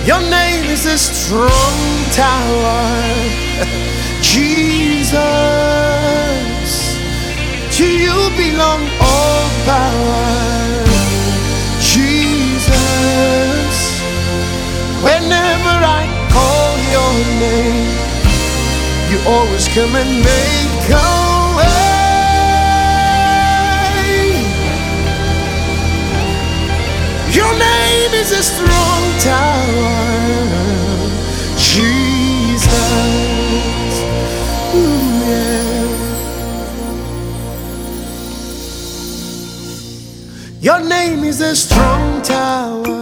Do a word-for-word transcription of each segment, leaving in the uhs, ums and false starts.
Your name is a strong tower, Jesus. To you belong all power, Jesus. Whenever I call your name, you always come and make a way. Your name is a strong tower, Jesus. Ooh, yeah. Your name is a strong tower,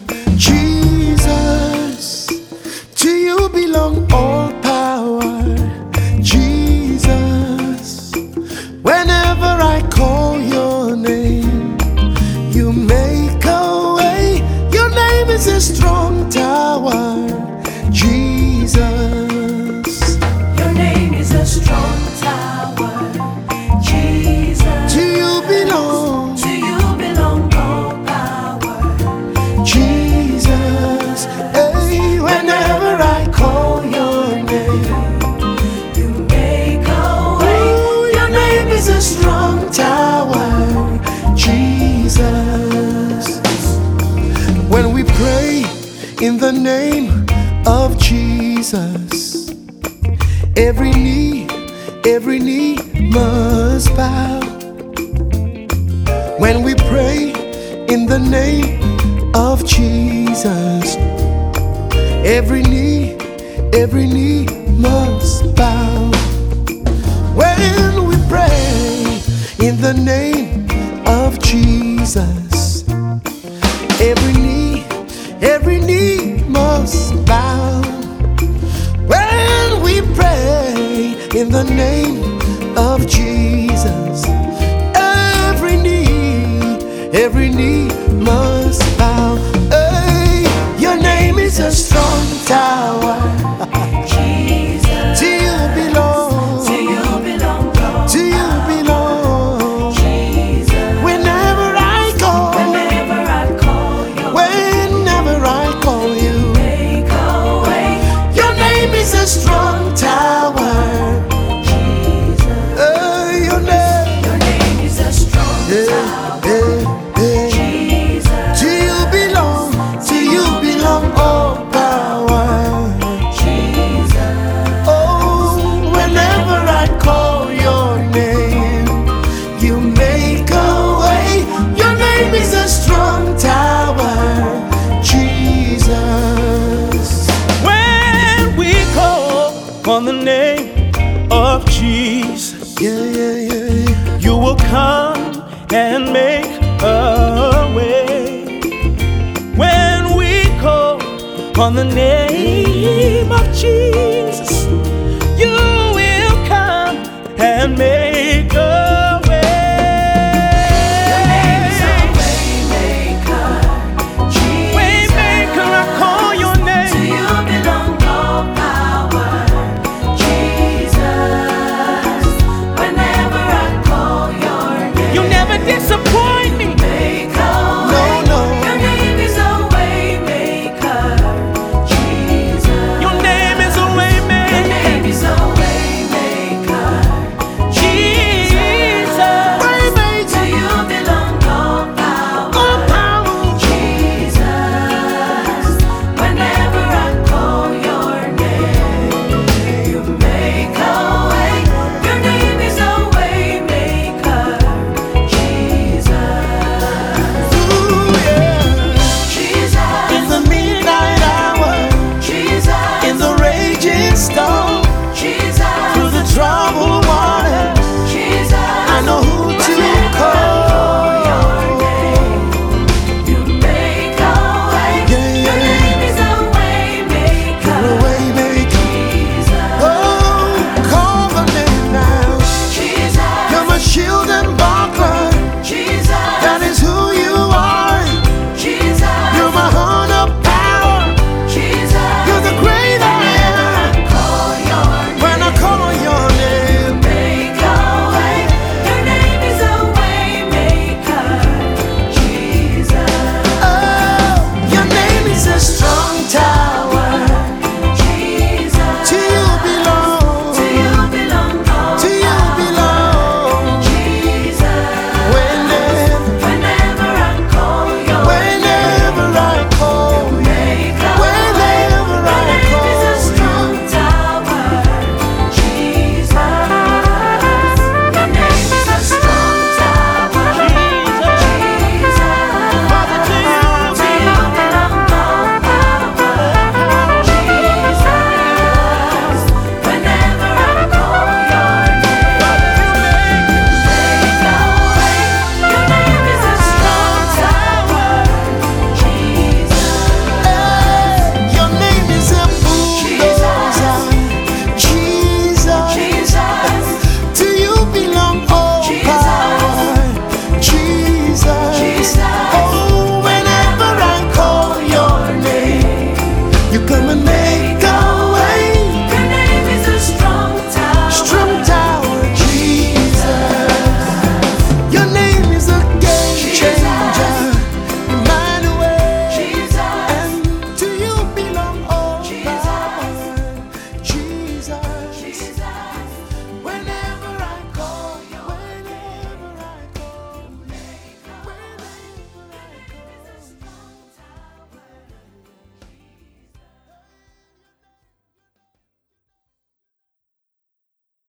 Jesus. To you belong all power, Jesus. Whenever I call your name, you make a way. Your name is a strong tower, Jesus. Your name is a strong tower, Jesus. To you belong, To you belong all power, Jesus. Hey, whenever I call your name, you make a way. ooh, your name is a strong tower, Jesus. When we pray in the name of Jesus, every knee, every knee must bow. When we pray in the name of Jesus, every knee, every knee must bow. When we pray in the name of Jesus, every knee, every knee must bow. When we pray in the name of Jesus, every knee, every knee must bow. Hey, your name is a strong tower, Jesus. to you belong, To you belong all to you belong. Jesus. Whenever I call, Whenever I call you, whenever I call you, make a way. your name is a strong tower. Jesus. Hey, your name, Your name is a strong hey, tower, hey, hey. Jesus. To you belong, to you belong all power. Jesus. Oh, whenever I call your name, you make a way. Your name is a strong tower, Jesus. When we call on the name of Jesus, Yeah, yeah, yeah, yeah. you will come and make a way. When we call on the name of Jesus, you will come and make a way.